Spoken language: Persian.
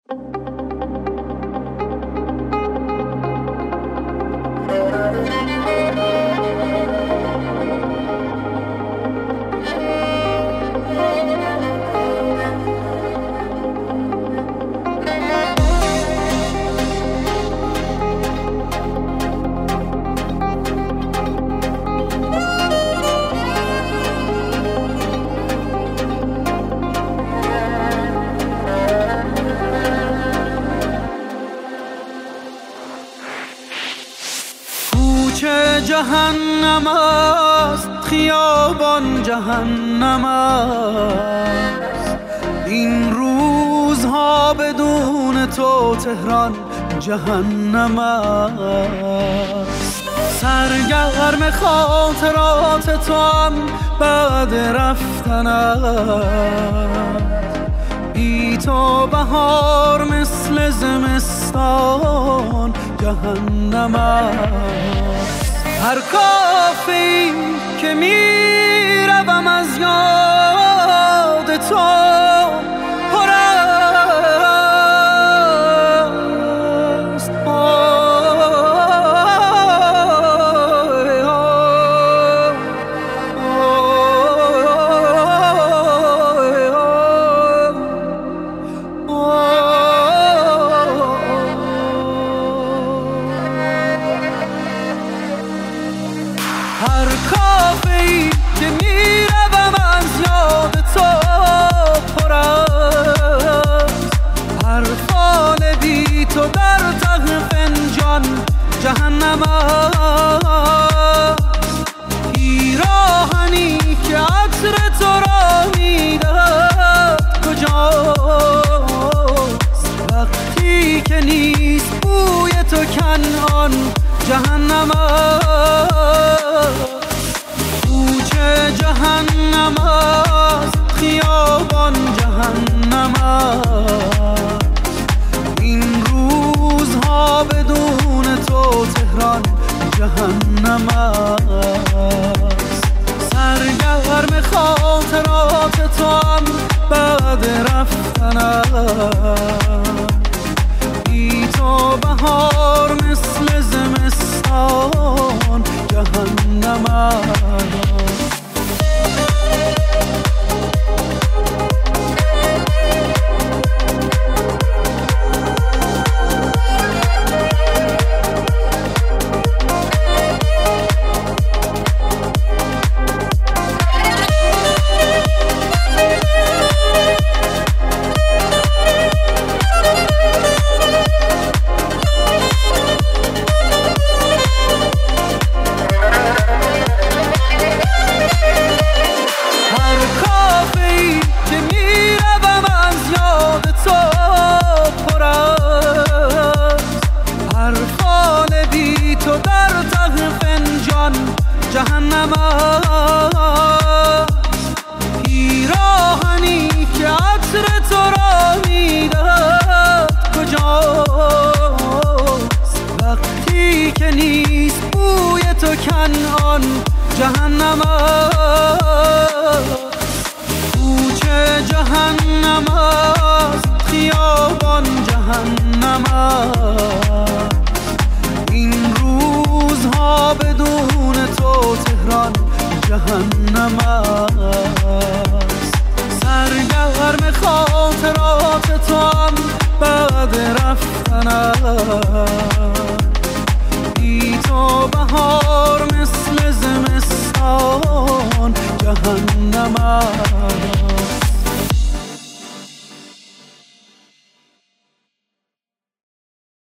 جهنم است، خیابان جهنم است، این روزها بدون تو تهران جهنم است. سرگرم خاطرات تو هم بعد رفتن است، بی تو بهار مثل زمستان جهنم است. هر کافی که میروم از یاد تو پر است. هر کافه‌ای که میروم از یاد تو پر است. حرفان بی تو در ته فنجان جهنم است. پیراهنی که عطر تو را میدهد کجاست؟ وقتی که نیست بوی تو کنعان جهنم است. کوچه جهنم است، خیابان جهنم است، این روزها بدون تو تهران جهنم است. سرگرم خاطرات تو هم بعد رفتن است، بی تو بهار مثل زمستان جهنم است. جهنم است. پیراهنی که عطر تو را میدهد کجاست؟ وقتی که نیست بوی تو کنعان جهنم است. کوچه جهنم است، خیابان جهنم است، این روزها بدون تو تهران جهنم است. سرگرم خاطرات تو هم بعد رفتن است، بی تو بهار مثل زمستان جهنم است.